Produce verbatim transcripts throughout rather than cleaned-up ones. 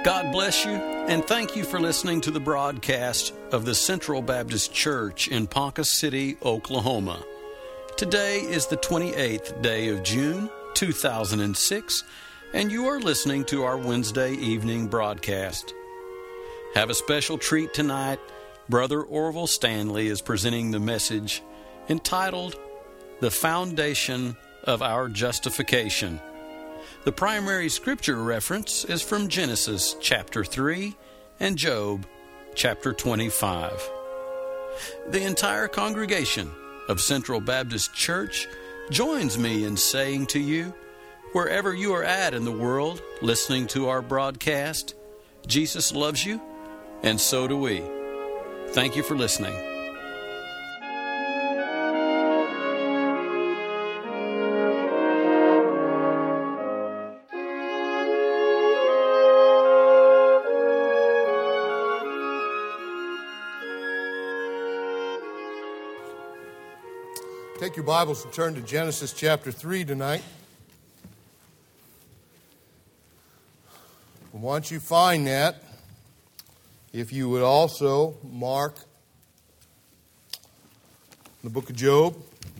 God bless you, and thank you for listening to the broadcast of the Central Baptist Church in Ponca City, Oklahoma. Today is the twenty-eighth day of June, two thousand six, and you are listening to our Wednesday evening broadcast. Have a special treat tonight. Brother Orville Stanley is presenting the message entitled, The Foundation of Our Justification. The primary scripture reference is from Genesis chapter three and Job chapter twenty-five. The entire congregation of Central Baptist Church joins me in saying to you, wherever you are at in the world listening to our broadcast, Jesus loves you, and so do we. Thank you for listening. Take your Bibles and turn to Genesis chapter three tonight. Once you find that, if you would also mark the book of Job.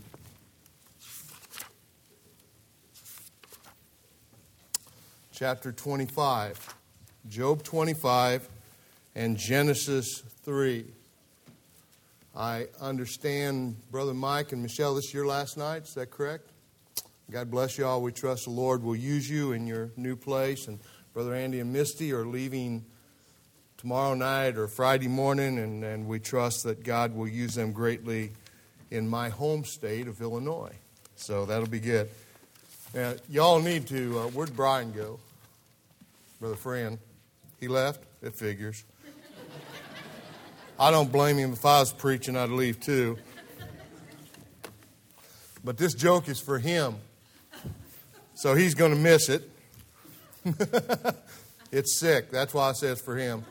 Chapter twenty-five. Job twenty-five and Genesis three. I understand, Brother Mike and Michelle, this is your last night. Is that correct? God bless you all. We trust the Lord will use you in your new place. And Brother Andy and Misty are leaving tomorrow night or Friday morning, and, and we trust that God will use them greatly in my home state of Illinois. So that'll be good. Now, y'all need to, uh, where'd Brian go? Brother Fran. He left? It figures. I don't blame him. If I was preaching, I'd leave too. But this joke is for him. So he's going to miss it. It's sick. That's why I say it's for him.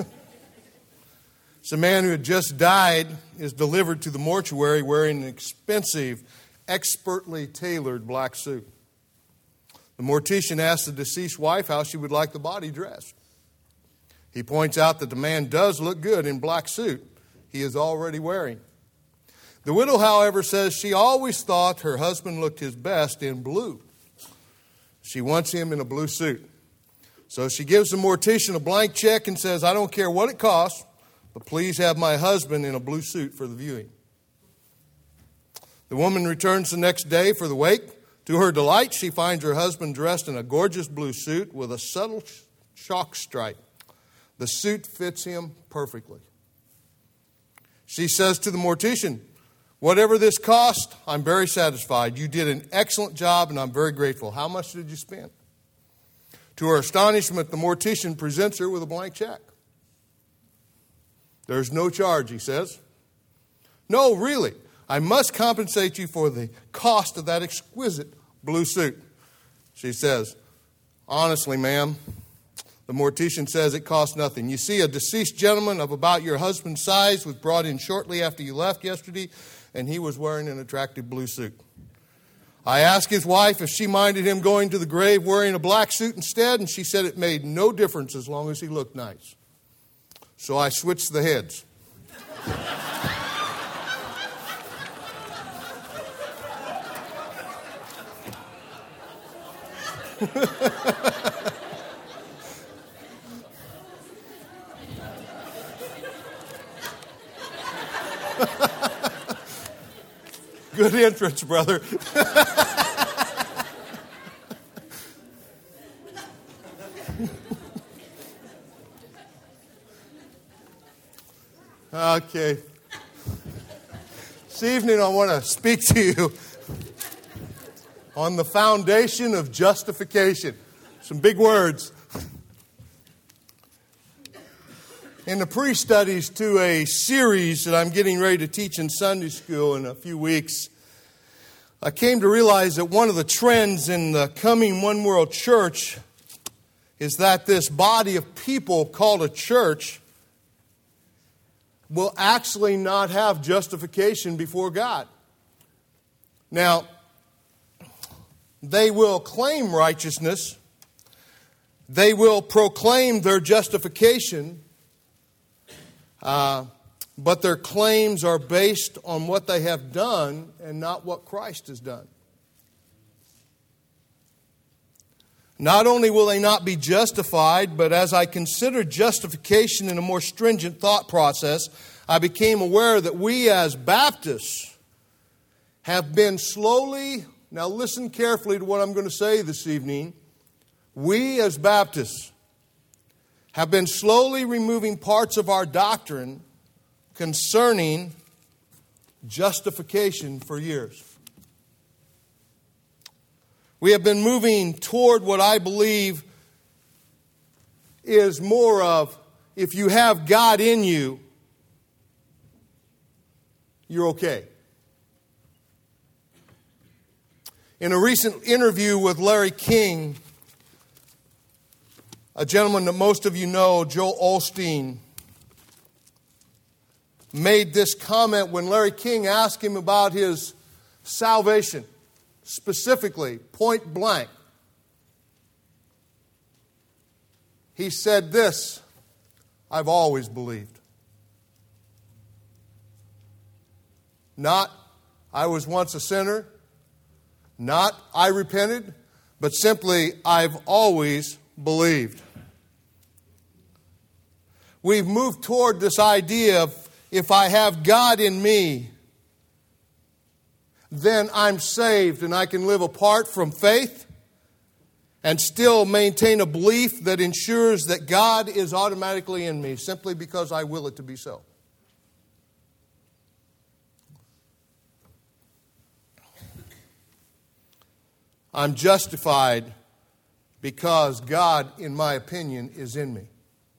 So a man who had just died is delivered to the mortuary wearing an expensive, expertly tailored black suit. The mortician asks the deceased wife how she would like the body dressed. He points out that the man does look good in black suit he is already wearing. The widow, however, says she always thought her husband looked his best in blue. She wants him in a blue suit. So she gives the mortician a blank check and says, I don't care what it costs, but please have my husband in a blue suit for the viewing. The woman returns the next day for the wake. To her delight, she finds her husband dressed in a gorgeous blue suit with a subtle chalk stripe. The suit fits him perfectly. She says to the mortician, whatever this cost, I'm very satisfied. You did an excellent job and I'm very grateful. How much did you spend? To her astonishment, the mortician presents her with a blank check. There's no charge, he says. No, really, I must compensate you for the cost of that exquisite blue suit. She says, honestly, ma'am, the mortician says it costs nothing. You see, a deceased gentleman of about your husband's size was brought in shortly after you left yesterday, and he was wearing an attractive blue suit. I asked his wife if she minded him going to the grave wearing a black suit instead, and she said it made no difference as long as he looked nice. So I switched the heads. Good entrance, brother. Okay. This evening I want to speak to you on the foundation of justification. Some big words. In the pre-studies to a series that I'm getting ready to teach in Sunday school in a few weeks, I came to realize that one of the trends in the coming one world church is that this body of people called a church will actually not have justification before God. Now, they will claim righteousness. They will proclaim their justification, uh, but their claims are based on what they have done and not what Christ has done. Not only will they not be justified, but as I considered justification in a more stringent thought process, I became aware that we as Baptists have been slowly, now listen carefully to what I'm going to say this evening, we as Baptists have been slowly removing parts of our doctrine concerning justification for years. We have been moving toward what I believe is more of, if you have God in you, you're okay. In a recent interview with Larry King, a gentleman that most of you know, Joel Osteen, made this comment when Larry King asked him about his salvation, specifically, point blank. He said this, "I've always believed." Not, "I was once a sinner," not, "I repented," but simply, "I've always believed." We've moved toward this idea of, if I have God in me, then I'm saved and I can live apart from faith and still maintain a belief that ensures that God is automatically in me simply because I will it to be so. I'm justified because God, in my opinion, is in me.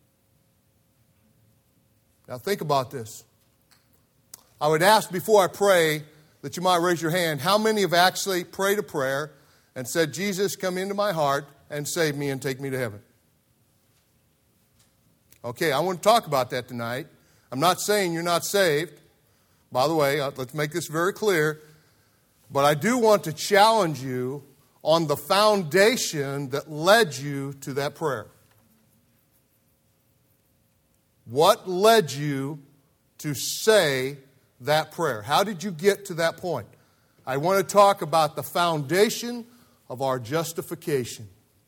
Now think about this. I would ask before I pray that you might raise your hand. How many have actually prayed a prayer and said, "Jesus, come into my heart and save me and take me to heaven"? Okay, I want to talk about that tonight. I'm not saying you're not saved. By the way, let's make this very clear. But I do want to challenge you on the foundation that led you to that prayer. What led you to say that prayer? How did you get to that point? I want to talk about the foundation of our justification.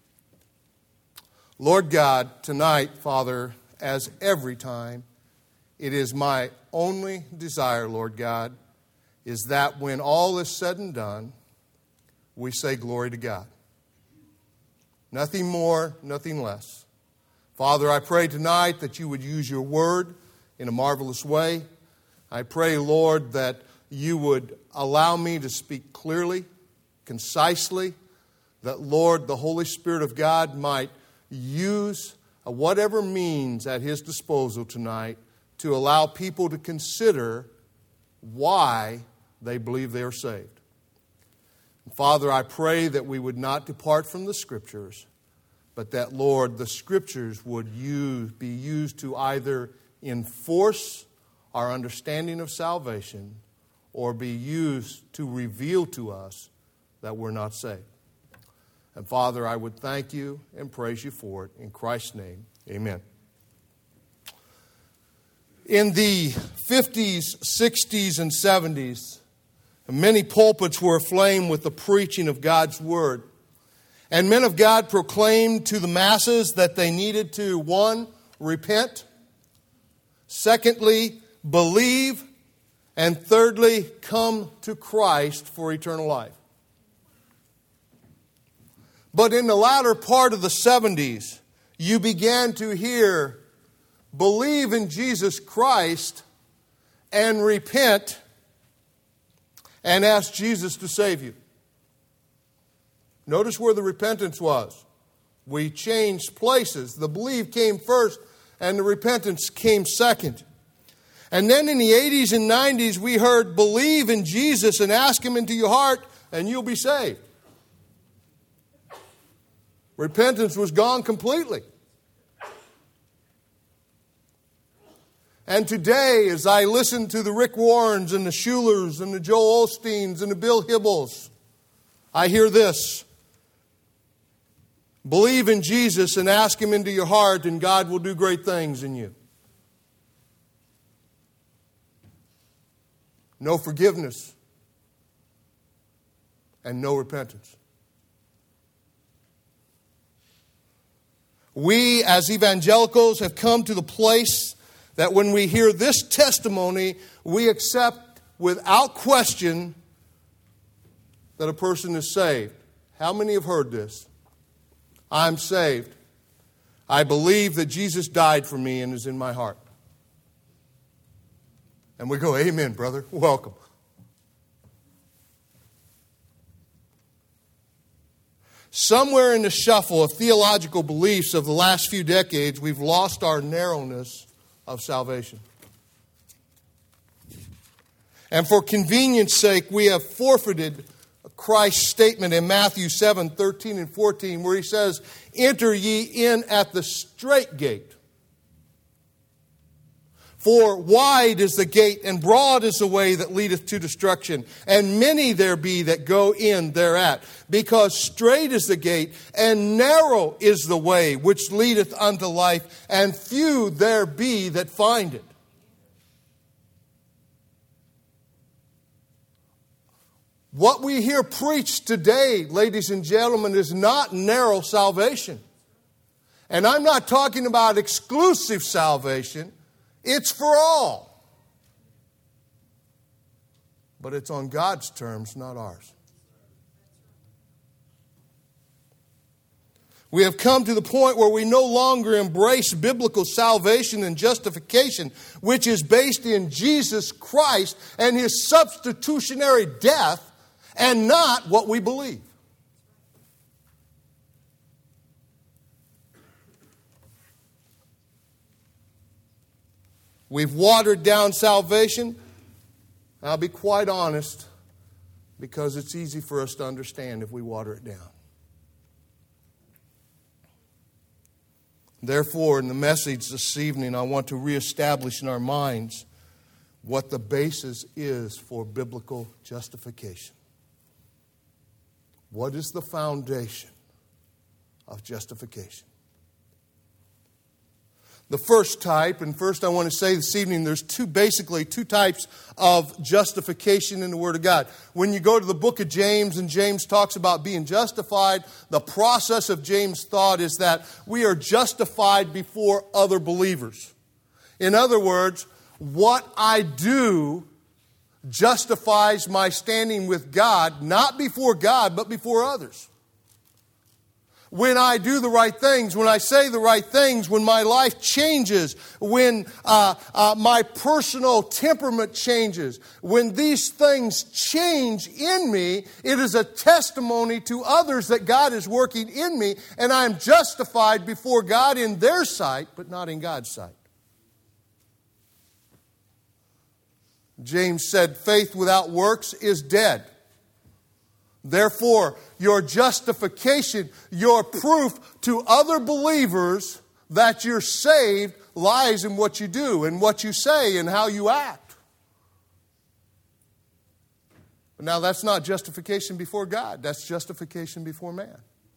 Lord God, tonight, Father, as every time, it is my only desire, Lord God, is that when all is said and done, we say glory to God. Nothing more, nothing less. Father, I pray tonight that you would use your word in a marvelous way. I pray, Lord, that you would allow me to speak clearly, concisely, that, Lord, the Holy Spirit of God might use whatever means at his disposal tonight to allow people to consider why they believe they are saved. And Father, I pray that we would not depart from the Scriptures, but that, Lord, the Scriptures would use, be used to either enforce our understanding of salvation or be used to reveal to us that we're not saved. And Father, I would thank you and praise you for it. In Christ's name, amen. In the fifties, sixties, and seventies, many pulpits were aflame with the preaching of God's Word. And men of God proclaimed to the masses that they needed to, one, repent, secondly, believe, and thirdly, come to Christ for eternal life. But in the latter part of the seventies, you began to hear, believe in Jesus Christ and repent and ask Jesus to save you. Notice where the repentance was. We changed places. The believe came first and the repentance came second. And then in the eighties and nineties, we heard, believe in Jesus and ask Him into your heart and you'll be saved. Repentance was gone completely. And today, as I listen to the Rick Warrens and the Schulers and the Joel Osteens and the Bill Hybels, I hear this. Believe in Jesus and ask Him into your heart, and God will do great things in you. No forgiveness and no repentance. We, as evangelicals, have come to the place that when we hear this testimony, we accept without question that a person is saved. How many have heard this? I'm saved. I believe that Jesus died for me and is in my heart. And we go, amen, brother. Welcome. Somewhere in the shuffle of theological beliefs of the last few decades, we've lost our narrowness of salvation. And for convenience sake, we have forfeited Christ's statement in Matthew seven, thirteen and fourteen, where He says, enter ye in at the strait gate. For wide is the gate, and broad is the way that leadeth to destruction, and many there be that go in thereat. Because strait is the gate, and narrow is the way which leadeth unto life, and few there be that find it. What we hear preached today, ladies and gentlemen, is not narrow salvation. And I'm not talking about exclusive salvation. It's for all. But it's on God's terms, not ours. We have come to the point where we no longer embrace biblical salvation and justification, which is based in Jesus Christ and His substitutionary death, and not what we believe. We've watered down salvation. I'll be quite honest, because it's easy for us to understand if we water it down. Therefore, in the message this evening, I want to reestablish in our minds what the basis is for biblical justification. What is the foundation of justification? The first type, and first I want to say this evening, there's two, basically two types of justification in the Word of God. When you go to the book of James, and James talks about being justified, the process of James' thought is that we are justified before other believers. In other words, what I do justifies my standing with God, not before God, but before others. When I do the right things, when I say the right things, when my life changes, when uh, uh, my personal temperament changes, when these things change in me, it is a testimony to others that God is working in me, and I am justified before God in their sight, but not in God's sight. James said, faith without works is dead. Therefore, your justification, your proof to other believers that you're saved lies in what you do and what you say and how you act. But now that's not justification before God. That's justification before man.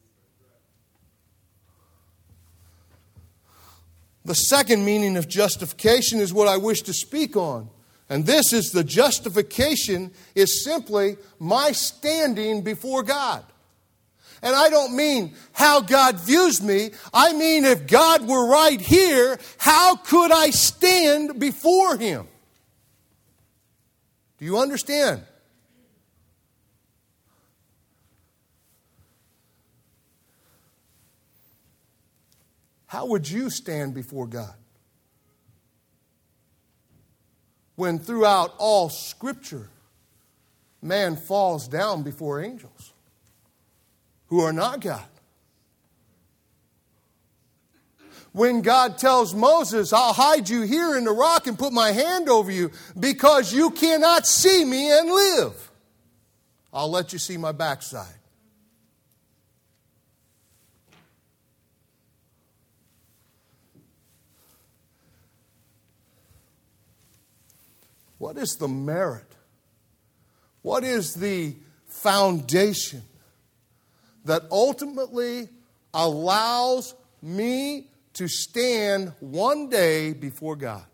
The second meaning of justification is what I wish to speak on. And this is the justification is simply my standing before God. And I don't mean how God views me. I mean if God were right here, how could I stand before Him? Do you understand? How would you stand before God? When throughout all Scripture, man falls down before angels who are not God. When God tells Moses, I'll hide you here in the rock and put my hand over you because you cannot see me and live. I'll let you see my backside. What is the merit? What is the foundation that ultimately allows me to stand one day before God.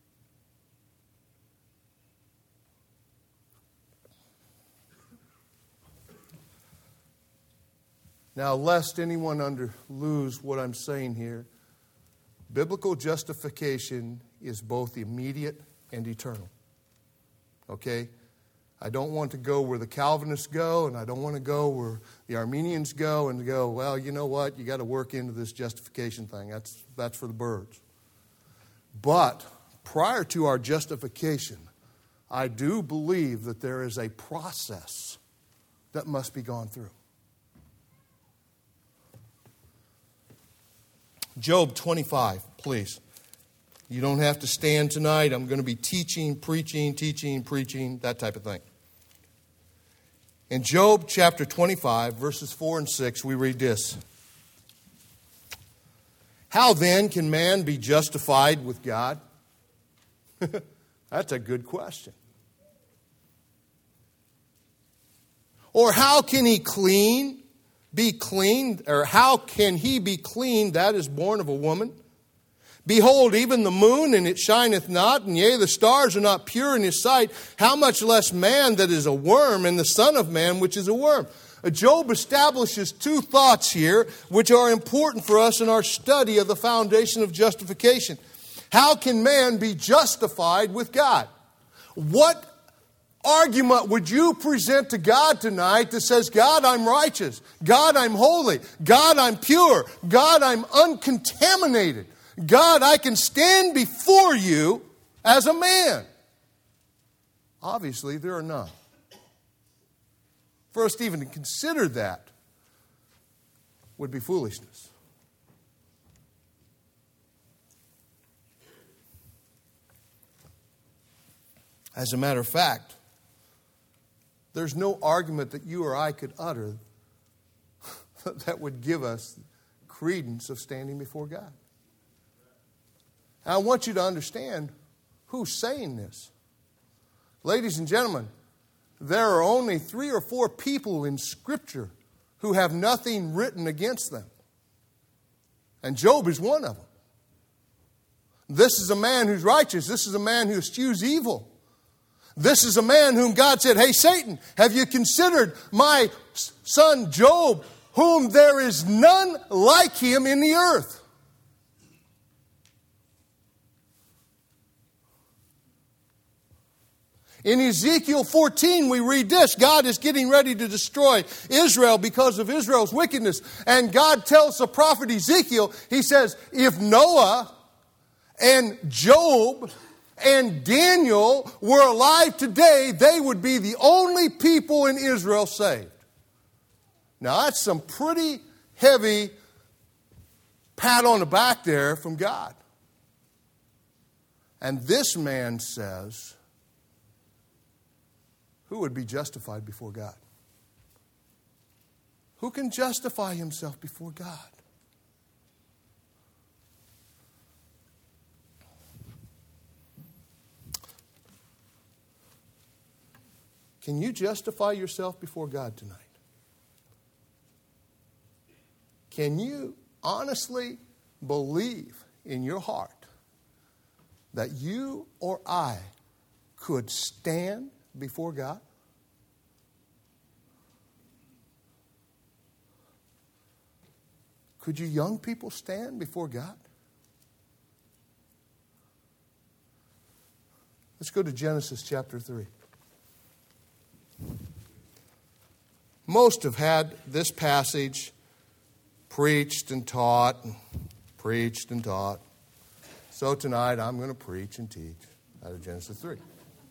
Now, lest anyone under lose what I'm saying here, biblical justification is both immediate and eternal. Okay? I don't want to go where the Calvinists go, and I don't want to go where the Armenians go and go, well, you know what, you got to work into this justification thing. That's, that's for the birds. But prior to our justification, I do believe that there is a process that must be gone through. Job twenty-five, please. You don't have to stand tonight. I'm going to be teaching, preaching, teaching, preaching, that type of thing. In Job chapter twenty-five, verses four and six, we read this. How then can man be justified with God? That's a good question. Or how can he clean, be clean, or how can he be clean that is born of a woman? Behold, even the moon, and it shineth not, and yea, the stars are not pure in his sight. How much less man that is a worm, and the son of man which is a worm? Job establishes two thoughts here which are important for us in our study of the foundation of justification. How can man be justified with God? What argument would you present to God tonight that says, God, I'm righteous. God, I'm holy. God, I'm pure. God, I'm uncontaminated. God, I can stand before you as a man. Obviously, there are none. For us to even consider that would be foolishness. As a matter of fact, there's no argument that you or I could utter that would give us credence of standing before God. And I want you to understand who's saying this. Ladies and gentlemen, there are only three or four people in Scripture who have nothing written against them. And Job is one of them. This is a man who's righteous. This is a man who eschews evil. This is a man whom God said, hey, Satan, have you considered my son Job, whom there is none like him in the earth? In Ezekiel fourteen, we read this. God is getting ready to destroy Israel because of Israel's wickedness. And God tells the prophet Ezekiel, he says, if Noah and Job and Daniel were alive today, they would be the only people in Israel saved. Now, that's some pretty heavy pat on the back there from God. And this man says, who would be justified before God? Who can justify himself before God? Can you justify yourself before God tonight? Can you honestly believe in your heart that you or I could stand before God? Could you young people stand before God? Let's go to Genesis chapter three. Most have had this passage preached and taught, and preached and taught. So tonight I'm going to preach and teach out of Genesis three.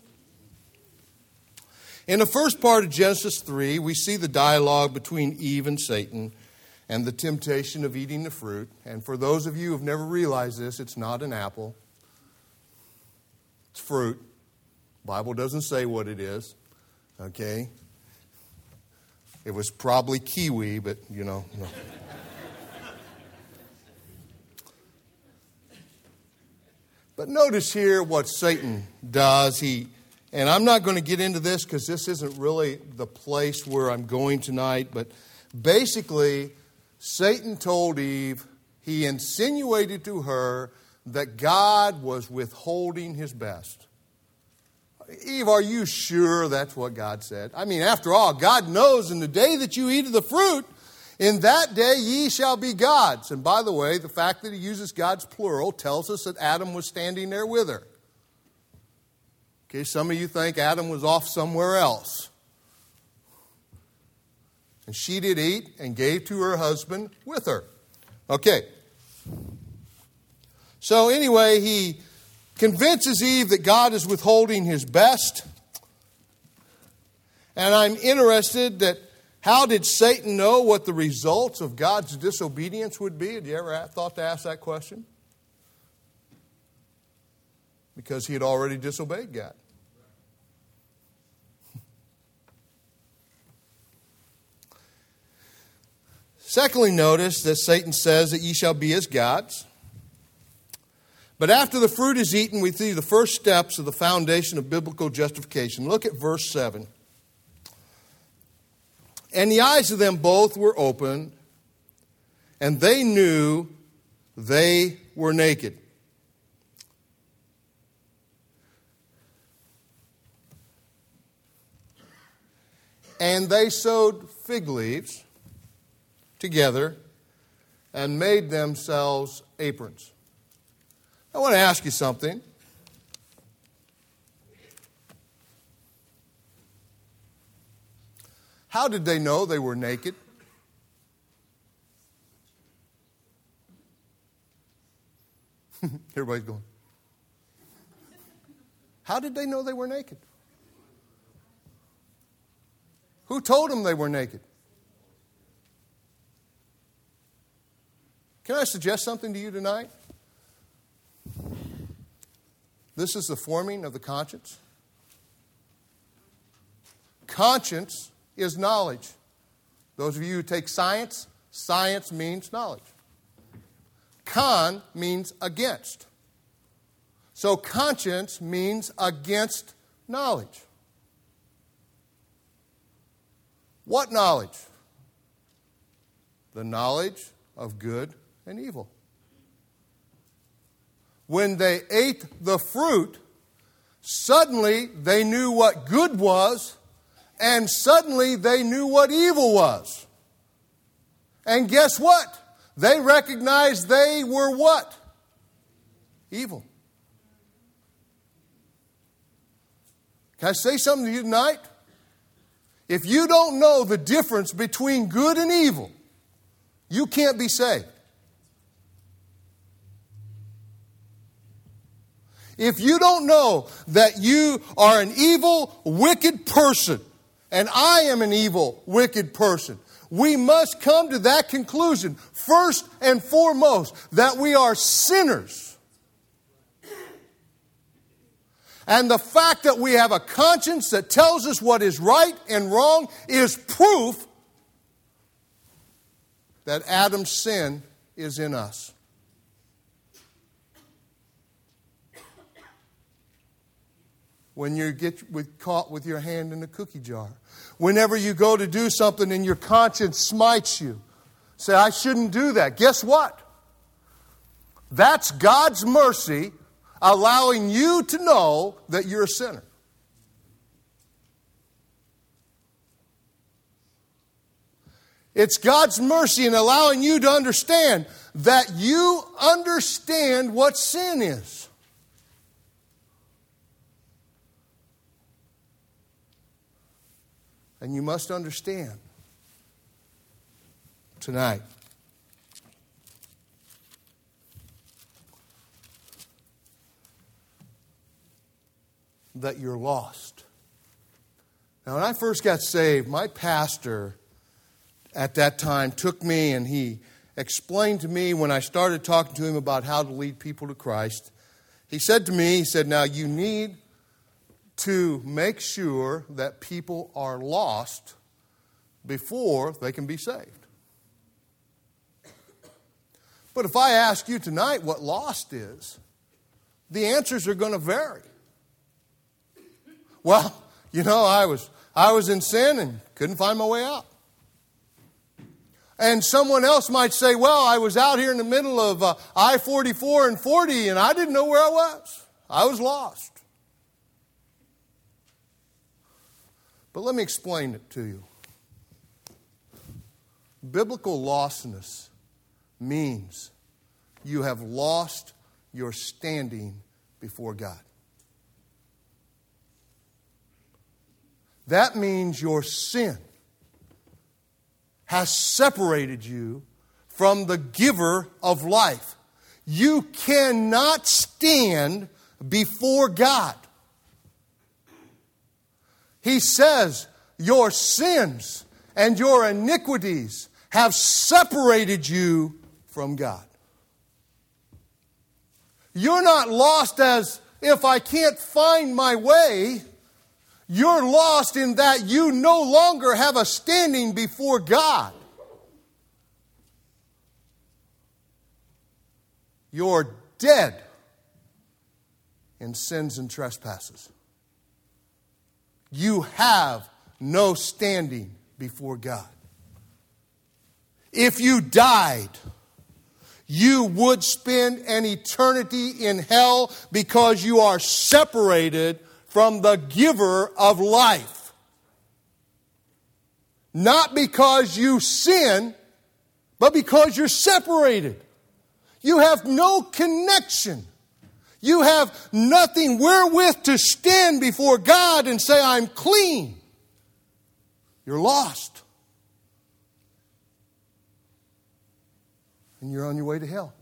In the first part of Genesis three, we see the dialogue between Eve and Satan and the temptation of eating the fruit. And for those of you who have never realized this, it's not an apple. It's fruit. The Bible doesn't say what it is. Okay? It was probably kiwi, but, you know. No. But notice here what Satan does. He, and I'm not going to get into this because this isn't really the place where I'm going tonight. But basically, Satan told Eve, he insinuated to her that God was withholding his best. Eve, are you sure that's what God said? I mean, after all, God knows in the day that you eat of the fruit, in that day ye shall be gods. And by the way, the fact that he uses God's plural tells us that Adam was standing there with her. Okay, some of you think Adam was off somewhere else. And she did eat and gave to her husband with her. Okay. So anyway, he convinces Eve that God is withholding his best. And I'm interested that how did Satan know what the results of God's disobedience would be? Had you ever thought to ask that question? Because he had already disobeyed God. Secondly, notice that Satan says that ye shall be as gods. But after the fruit is eaten, we see the first steps of the foundation of biblical justification. Look at verse seven. And the eyes of them both were opened, and they knew they were naked. And they sewed fig leaves together and made themselves aprons. I want to ask you something. How did they know they were naked? Everybody's going. How did they know they were naked? Who told them they were naked? Can I suggest something to you tonight? This is the forming of the conscience. Conscience is knowledge. Those of you who take science, science means knowledge. Con means against. So conscience means against knowledge. What knowledge? The knowledge of good and evil. When they ate the fruit, suddenly they knew what good was, and suddenly they knew what evil was. And guess what? They recognized they were what? Evil. Can I say something to you tonight? If you don't know the difference between good and evil, you can't be saved. If you don't know that you are an evil, wicked person, and I am an evil, wicked person, we must come to that conclusion, first and foremost, that we are sinners. And the fact that we have a conscience that tells us what is right and wrong is proof that Adam's sin is in us. When you get with, caught with your hand in a cookie jar. Whenever you go to do something and your conscience smites you. Say, I shouldn't do that. Guess what? That's God's mercy allowing you to know that you're a sinner. It's God's mercy in allowing you to understand that you understand what sin is. And you must understand tonight that you're lost. Now, when I first got saved, my pastor at that time took me and he explained to me when I started talking to him about how to lead people to Christ. He said to me, he said, now you need to make sure that people are lost before they can be saved. But if I ask you tonight what lost is, the answers are going to vary. Well, you know, I was I was in sin and couldn't find my way out. And someone else might say, well, I was out here in the middle of uh, I forty-four and forty and I didn't know where I was. I was lost. But let me explain it to you. Biblical lostness means you have lost your standing before God. That means your sin has separated you from the giver of life. You cannot stand before God. He says, your sins and your iniquities have separated you from God. You're not lost as if I can't find my way. You're lost in that you no longer have a standing before God. You're dead in sins and trespasses. You have no standing before God. If you died, you would spend an eternity in hell because you are separated from the giver of life. Not because you sin, but because you're separated. You have no connection. You have nothing wherewith to stand before God and say, I'm clean. You're lost. And you're on your way to hell.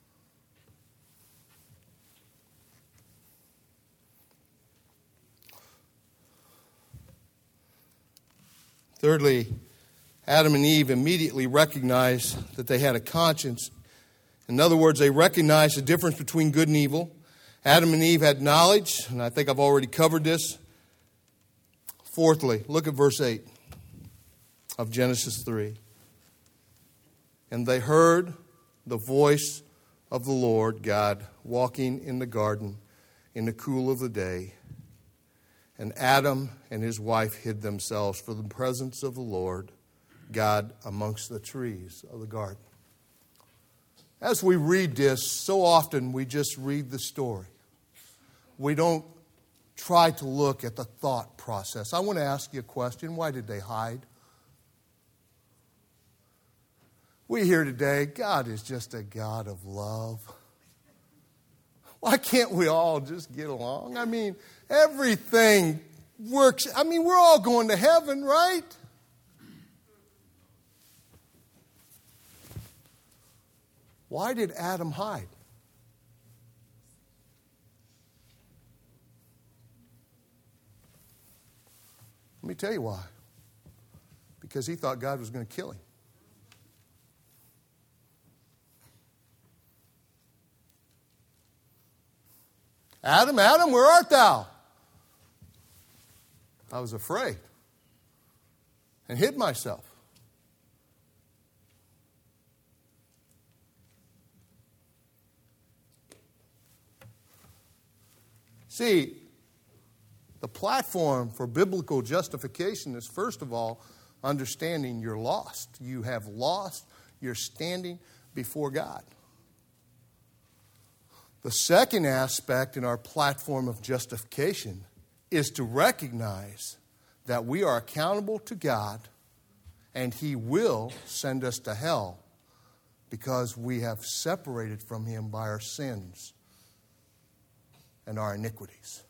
Thirdly, Adam and Eve immediately recognized that they had a conscience. In other words, they recognized the difference between good and evil. Adam and Eve had knowledge, and I think I've already covered this. Fourthly, look at verse eight of Genesis three. And they heard the voice of the Lord God walking in the garden in the cool of the day. And Adam and his wife hid themselves from the presence of the Lord God amongst the trees of the garden. As we read this, so often we just read the story. We don't try to look at the thought process. I want to ask you a question. Why did they hide? We hear today, God is just a God of love. Why can't we all just get along? I mean, everything works. I mean, we're all going to heaven, right? Why did Adam hide? Let me tell you why. Because he thought God was going to kill him. Adam, Adam, where art thou? I was afraid and hid myself. See, the platform for biblical justification is, first of all, understanding you're lost. You have lost your standing before God. The second aspect in our platform of justification is to recognize that we are accountable to God and He will send us to hell because we have separated from Him by our sins and our iniquities.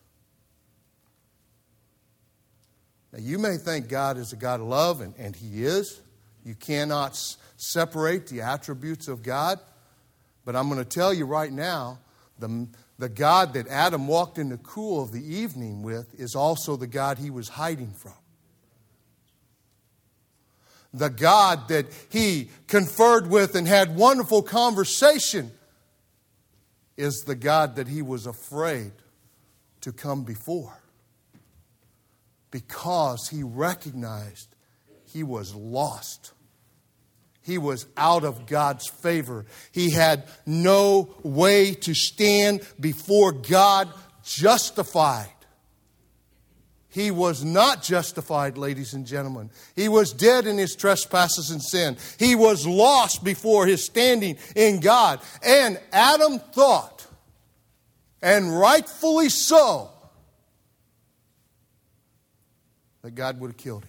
Now, you may think God is a God of love, and, and He is. You cannot s- separate the attributes of God. But I'm going to tell you right now, the, the God that Adam walked in the cool of the evening with is also the God he was hiding from. The God that he conferred with and had wonderful conversation is the God that he was afraid to come before. Because he recognized he was lost. He was out of God's favor. He had no way to stand before God justified. He was not justified, ladies and gentlemen. He was dead in his trespasses and sin. He was lost before his standing in God. And Adam thought, and rightfully so, that God would have killed him.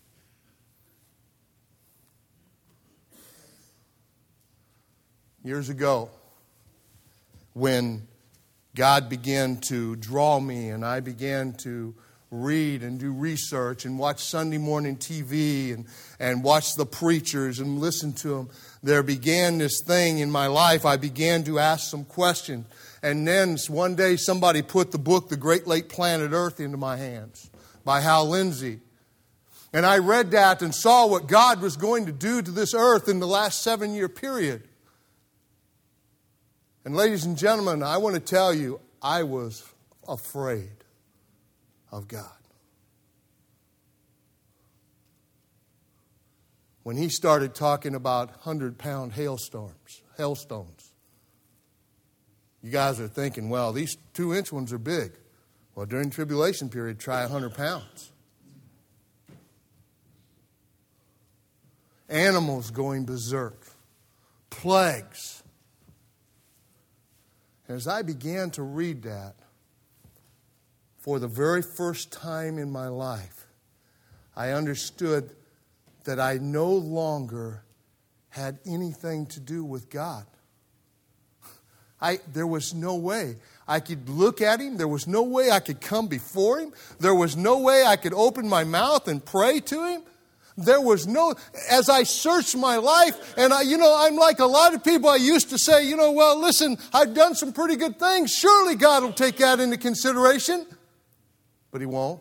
Years ago, when God began to draw me and I began to read and do research and watch Sunday morning T V and, and watch the preachers and listen to them, there began this thing in my life. I began to ask some questions. And then one day somebody put the book, The Great Lake Planet Earth, into my hands by Hal Lindsey. And I read that and saw what God was going to do to this earth in the last seven-year period. And ladies and gentlemen, I want to tell you, I was afraid of God. When he started talking about hundred-pound hailstorms, hailstones, you guys are thinking, well, these two-inch ones are big. Well, during the tribulation period, try one hundred pounds. Animals going berserk. Plagues. As I began to read that, for the very first time in my life, I understood that I no longer had anything to do with God. I, there was no way I could look at Him. There was no way I could come before Him. There was no way I could open my mouth and pray to Him. There was no, as I searched my life, and I, you know, I'm like a lot of people. I used to say, you know, well, listen, I've done some pretty good things. Surely God will take that into consideration. But He won't.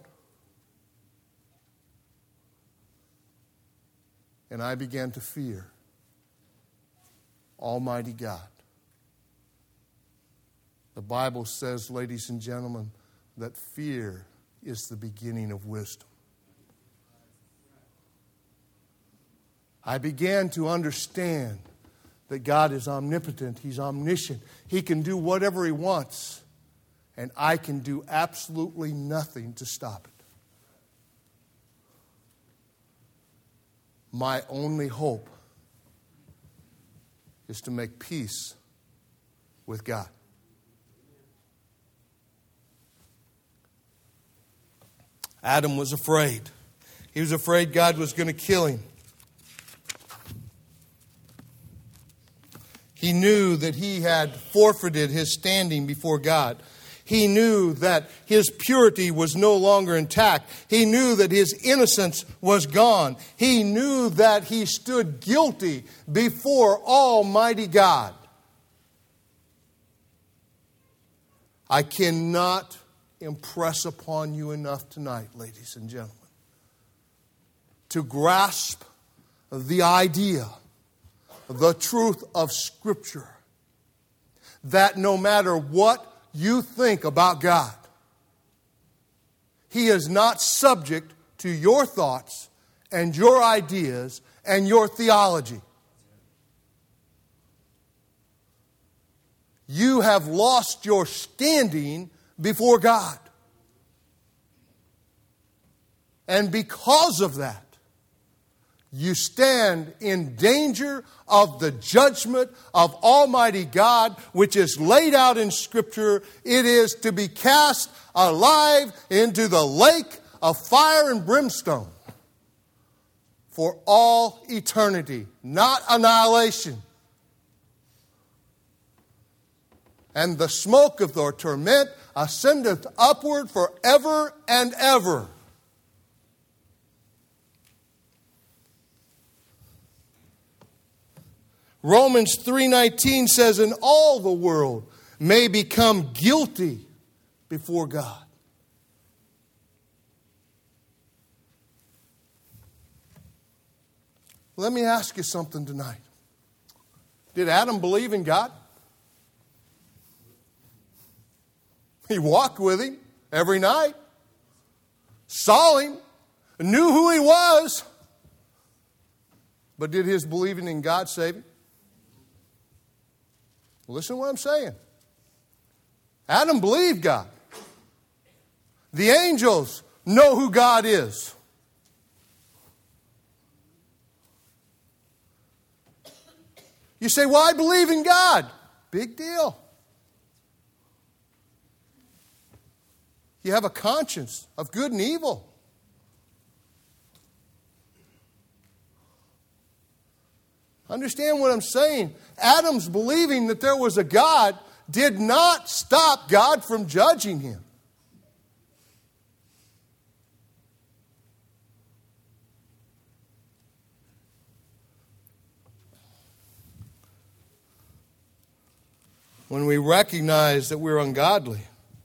And I began to fear Almighty God. The Bible says, ladies and gentlemen, that fear is the beginning of wisdom. I began to understand that God is omnipotent. He's omniscient. He can do whatever He wants. And I can do absolutely nothing to stop it. My only hope is to make peace with God. Adam was afraid. He was afraid God was going to kill him. He knew that he had forfeited his standing before God. He knew that his purity was no longer intact. He knew that his innocence was gone. He knew that he stood guilty before Almighty God. I cannot impress upon you enough tonight, ladies and gentlemen, to grasp the idea, the truth of Scripture, that no matter what you think about God, He is not subject to your thoughts and your ideas and your theology. You have lost your standing before God. And because of that, you stand in danger of the judgment of Almighty God, which is laid out in Scripture. It is to be cast alive into the lake of fire and brimstone for all eternity, not annihilation. And the smoke of their torment ascendeth upward forever and ever. Romans three nineteen says, and all the world may become guilty before God. Let me ask you something tonight. Did Adam believe in God? He walked with Him every night, saw Him, knew who He was. But did his believing in God save him? Listen to what I'm saying. Adam believed God. The angels know who God is. You say, well, I believe in God. Big deal. You have a conscience of good and evil. Understand what I'm saying. Adam's believing that there was a God did not stop God from judging him. When we recognize that we're ungodly.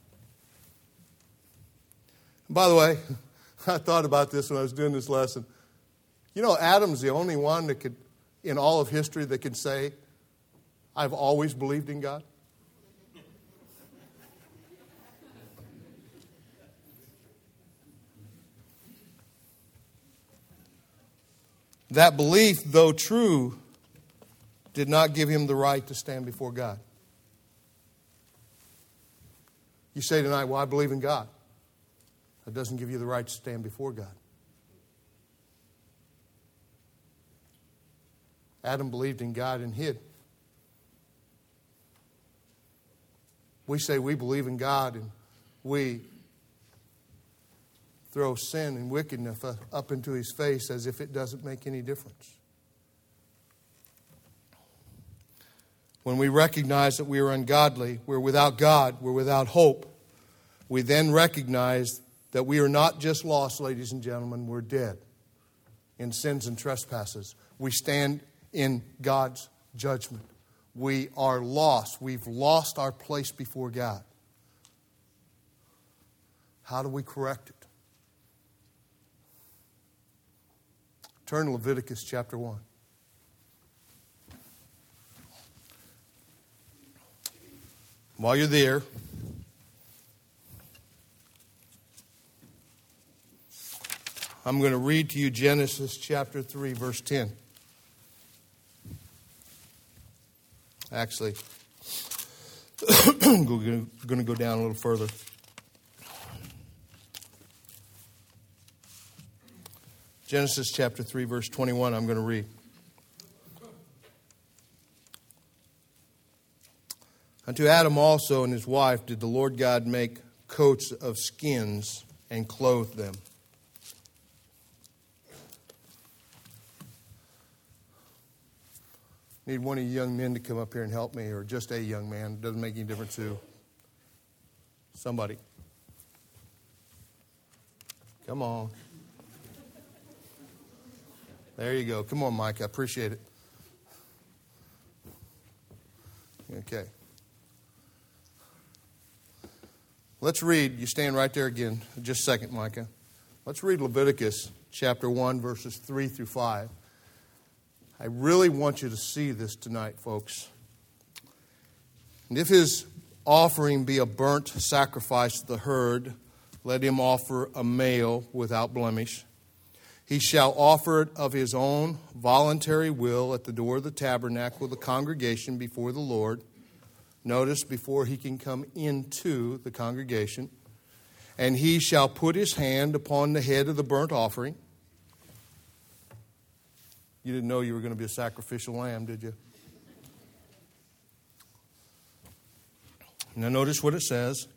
By the way, I thought about this when I was doing this lesson. You know, Adam's the only one that could, in all of history, that could say, I've always believed in God. That belief, though true, did not give him the right to stand before God. You say tonight, well, I believe in God. That doesn't give you the right to stand before God. Adam believed in God and hid. We say we believe in God and we throw sin and wickedness up into His face as if it doesn't make any difference. When we recognize that we are ungodly, we're without God, we're without hope, we then recognize that we are not just lost, ladies and gentlemen, we're dead in sins and trespasses. We stand in God's judgment. We are lost. We've lost our place before God. How do we correct it? Turn to Leviticus chapter one. While you're there, I'm going to read to you Genesis chapter three, verse ten. Actually, I'm going to go down a little further. Genesis chapter three, verse twenty-one, I'm going to read. Unto Adam also and his wife did the Lord God make coats of skins and clothe them. Need one of you young men to come up here and help me, or just a young man. It doesn't make any difference who. Somebody. Come on. There you go. Come on, Mike. I appreciate it. Okay. Let's read. You stand right there again. Just a second, Micah. Let's read Leviticus chapter one, verses three through five. I really want you to see this tonight, folks. And if his offering be a burnt sacrifice of the herd, let him offer a male without blemish. He shall offer it of his own voluntary will at the door of the tabernacle of the congregation before the Lord. Notice, before he can come into the congregation. And he shall put his hand upon the head of the burnt offering. You didn't know you were going to be a sacrificial lamb, did you? Now notice what it says.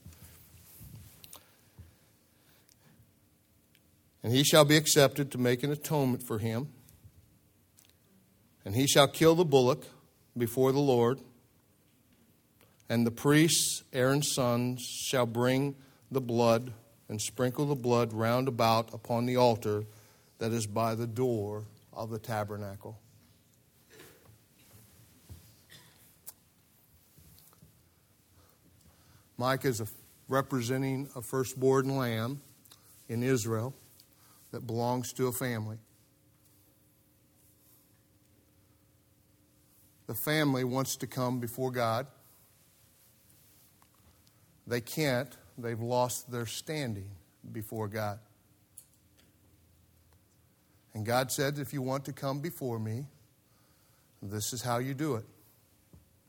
And he shall be accepted to make an atonement for him. And he shall kill the bullock before the Lord. And the priests, Aaron's sons, shall bring the blood and sprinkle the blood round about upon the altar that is by the door of the tabernacle. Micah is a, representing a firstborn lamb in Israel that belongs to a family. The family wants to come before God. They can't. They've lost their standing before God. And God said, if you want to come before me, this is how you do it.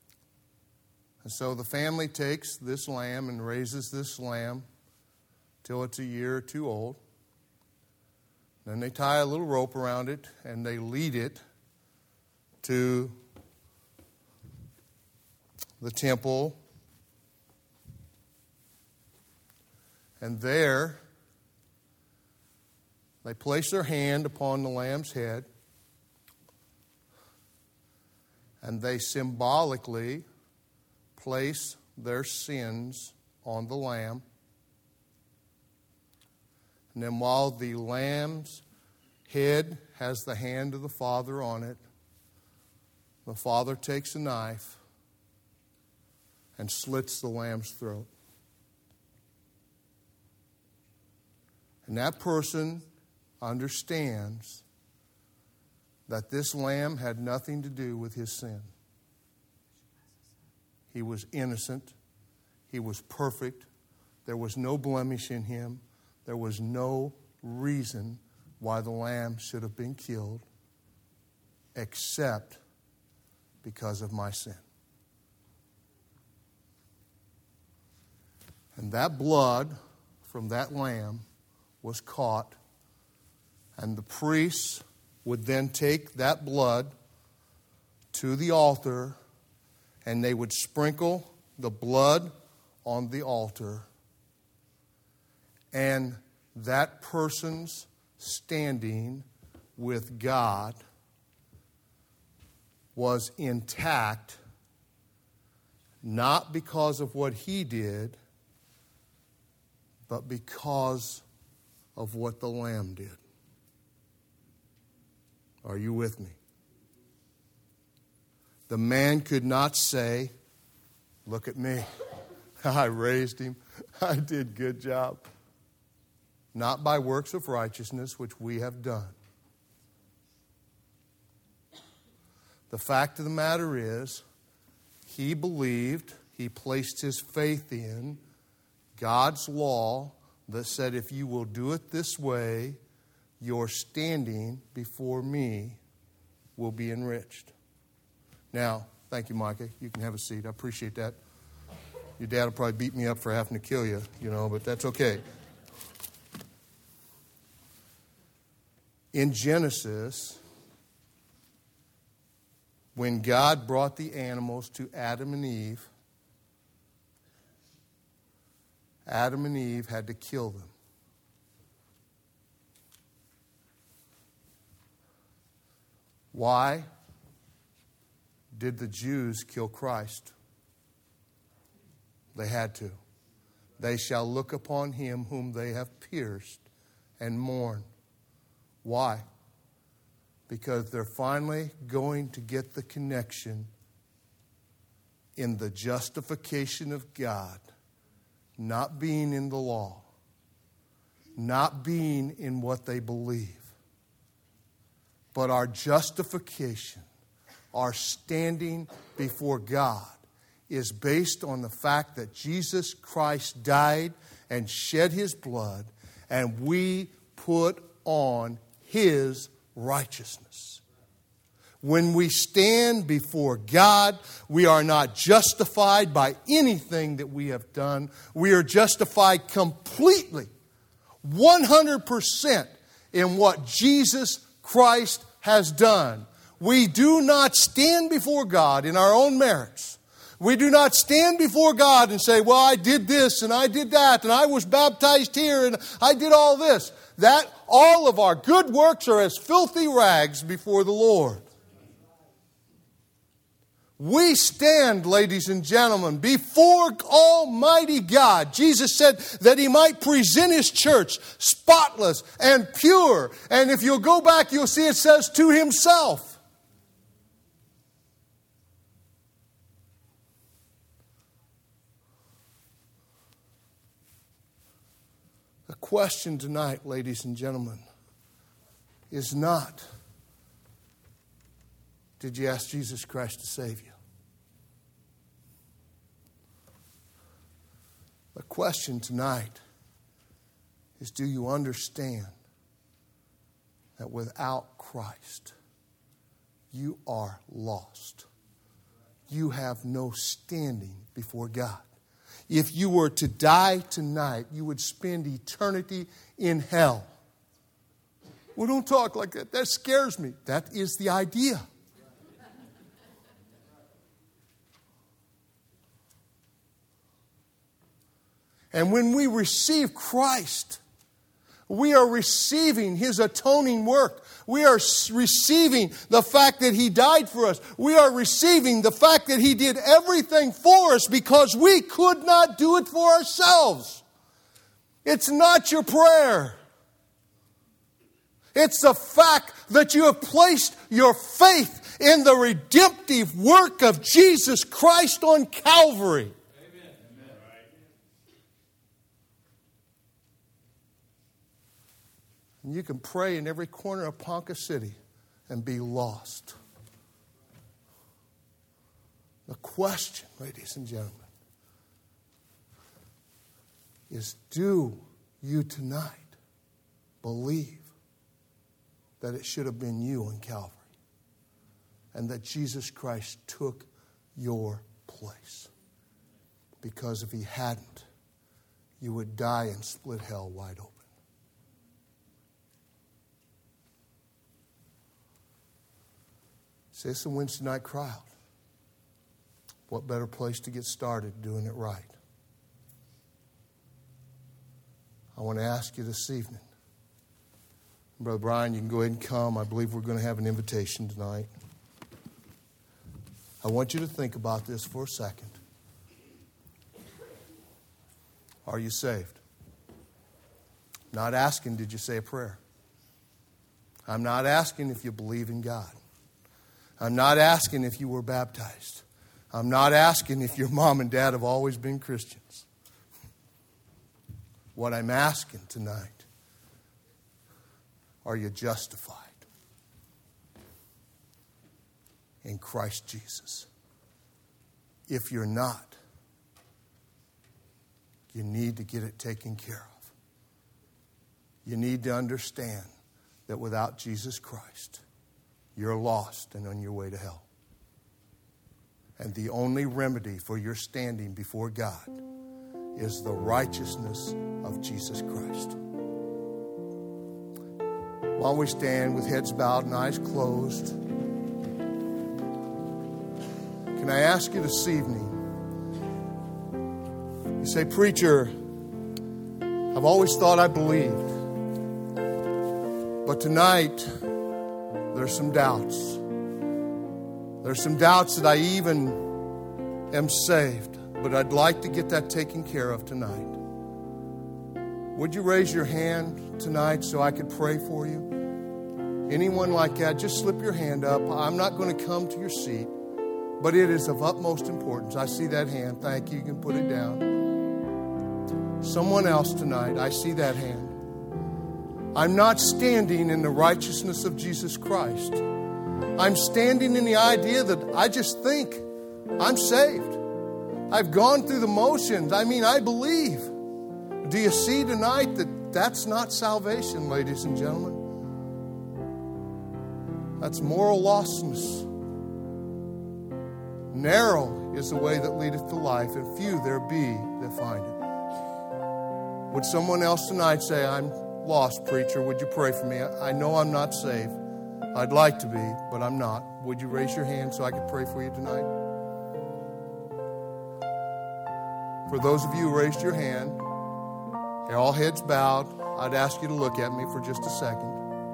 And so the family takes this lamb and raises this lamb till it's a year or two old. Then they tie a little rope around it and they lead it to the temple. And there they place their hand upon the lamb's head and they symbolically place their sins on the lamb. And then while the lamb's head has the hand of the Father on it, the Father takes a knife and slits the lamb's throat. And that person understands that this lamb had nothing to do with his sin. He was innocent. He was perfect. There was no blemish in him. There was no reason why the lamb should have been killed except because of my sin. And that blood from that lamb was caught, and the priests would then take that blood to the altar, and they would sprinkle the blood on the altar, and that person's standing with God was intact, not because of what he did, but because of what the lamb did. Are you with me? The man could not say, look at me. I raised him. I did a good job. Not by works of righteousness, which we have done. The fact of the matter is, he believed, he placed his faith in God's law that said, if you will do it this way, your standing before me will be enriched. Now, thank you, Micah. You can have a seat. I appreciate that. Your dad will probably beat me up for having to kill you, you know, but that's okay. In Genesis, when God brought the animals to Adam and Eve, Adam and Eve had to kill them. Why did the Jews kill Christ? They had to. They shall look upon him whom they have pierced and mourn. Why? Because they're finally going to get the connection in the justification of God, not being in the law, not being in what they believe, but our justification, our standing before God, is based on the fact that Jesus Christ died and shed his blood, and we put on his righteousness. When we stand before God, we are not justified by anything that we have done. We are justified completely, one hundred percent in what Jesus Christ has done. We do not stand before God in our own merits. We do not stand before God and say, well, I did this and I did that and I was baptized here and I did all this. That all of our good works are as filthy rags before the Lord. We stand, ladies and gentlemen, before Almighty God. Jesus said that he might present his church spotless and pure. And if you'll go back, you'll see it says to himself. The question tonight, ladies and gentlemen, is not, did you ask Jesus Christ to save you? The question tonight is, do you understand that without Christ, you are lost? You have no standing before God. if you were to die tonight, you would spend eternity in hell. Well, don't talk like that. That scares me. That is the idea. And when we receive Christ, we are receiving His atoning work. We are receiving the fact that He died for us. We are receiving the fact that He did everything for us because we could not do it for ourselves. It's not your prayer. It's the fact that you have placed your faith in the redemptive work of Jesus Christ on Calvary. And you can pray in every corner of Ponca City and be lost. The question, ladies and gentlemen, is do you tonight believe that it should have been you on Calvary and that Jesus Christ took your place? Because if He hadn't, you would die and split hell wide open. See, it's a Wednesday night crowd. What better place to get started doing it right? I want to ask you this evening. Brother Brian, you can go ahead and come. I believe we're going to have an invitation tonight. I want you to think about this for a second. Are you saved? Not asking, did you say a prayer? I'm not asking if you believe in God. I'm not asking if you were baptized. I'm not asking if your mom and dad have always been Christians. What I'm asking tonight, are you justified in Christ Jesus? If you're not, you need to get it taken care of. You need to understand that without Jesus Christ, you're lost and on your way to hell. And the only remedy for your standing before God is the righteousness of Jesus Christ. While we stand with heads bowed and eyes closed, can I ask you this evening, you say, preacher, I've always thought I believed, but tonight there's some doubts. There's some doubts that I even am saved, but I'd like to get that taken care of tonight. Would you raise your hand tonight so I could pray for you? Anyone like that, just slip your hand up. I'm not going to come to your seat, but it is of utmost importance. I see that hand. Thank you. You can put it down. Someone else tonight, I see that hand. I'm not standing in the righteousness of Jesus Christ. I'm standing in the idea that I just think I'm saved. I've gone through the motions. I mean, I believe. Do you see tonight that that's not salvation, ladies and gentlemen? That's moral lostness. Narrow is the way that leadeth to life, and few there be that find it. Would someone else tonight say, I'm lost, preacher? Would you pray for me? I know I'm not saved. I'd like to be, but I'm not. Would you raise your hand so I could pray for you tonight? For those of you who raised your hand, all heads bowed, I'd ask you to look at me for just a second.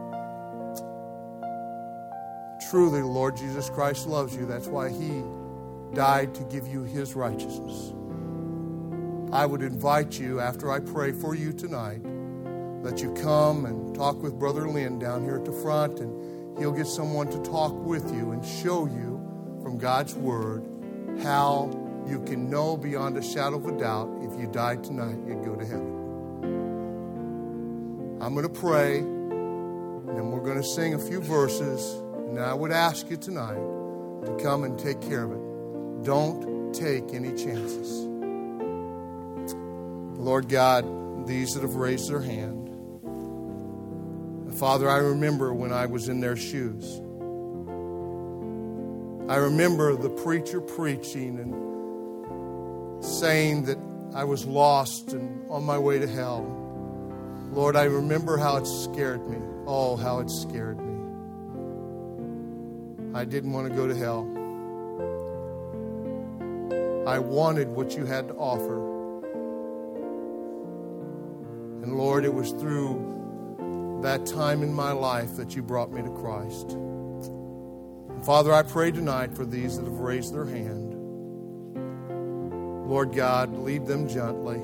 Truly, the Lord Jesus Christ loves you. That's why He died to give you His righteousness. I would invite you, after I pray for you tonight, that you come and talk with Brother Lynn down here at the front, and he'll get someone to talk with you and show you from God's Word how you can know beyond a shadow of a doubt if you died tonight, you'd go to heaven. I'm going to pray, and then we're going to sing a few verses, and I would ask you tonight to come and take care of it. Don't take any chances. Lord God, these that have raised their hand, Father, I remember when I was in their shoes. I remember the preacher preaching and saying that I was lost and on my way to hell. Lord, I remember how it scared me. Oh, how it scared me. I didn't want to go to hell. I wanted what you had to offer. And Lord, it was through that time in my life that you brought me to Christ. And Father, I pray tonight for these that have raised their hand. Lord God, lead them gently,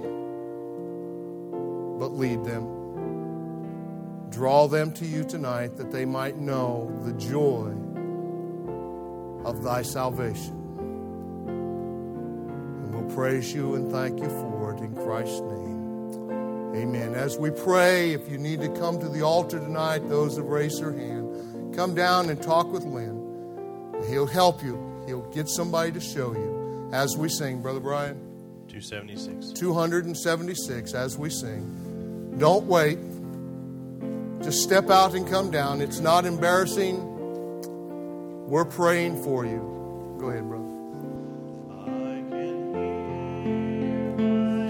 but lead them. Draw them to you tonight that they might know the joy of thy salvation. And we'll praise you and thank you for it in Christ's name. Amen. As we pray, if you need to come to the altar tonight, those that raise their hand, come down and talk with Lynn. He'll help you. He'll get somebody to show you. As we sing, Brother Brian. two seventy-six. two seventy-six as we sing. Don't wait. Just step out and come down. It's not embarrassing. We're praying for you. Go ahead, brother. I can hear my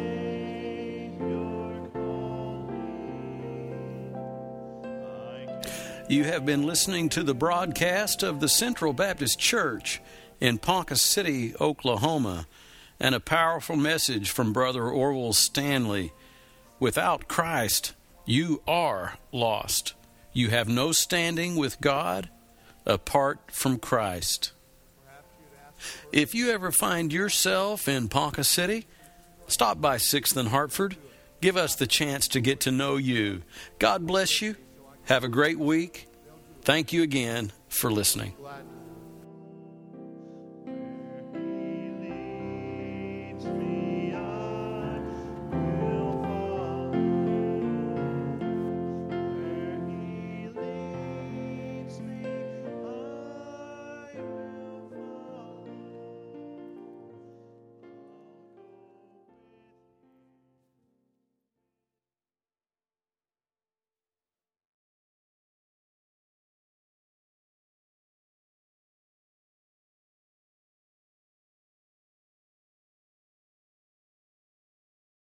Savior calling. I can... You have been listening to the broadcast of the Central Baptist Church in Ponca City, Oklahoma, and a powerful message from Brother Orwell Stanley. Without Christ, you are lost. You have no standing with God apart from Christ. If you ever find yourself in Ponca City, stop by sixth and Hartford. Give us the chance to get to know you. God bless you. Have a great week. Thank you again for listening.